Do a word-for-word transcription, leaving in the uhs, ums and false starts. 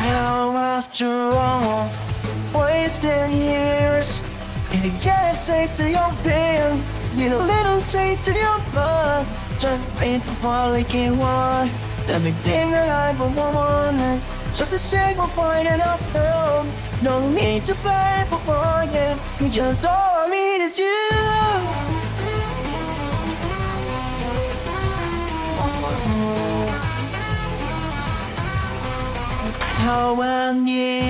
Now after all, wasted years, and you get a taste of your pain, need a little taste of your blood. Just wait for falling one, everything that I've ever wanted. Just a single point in a film. No need to pay for bargain. You just all I need is you. So when you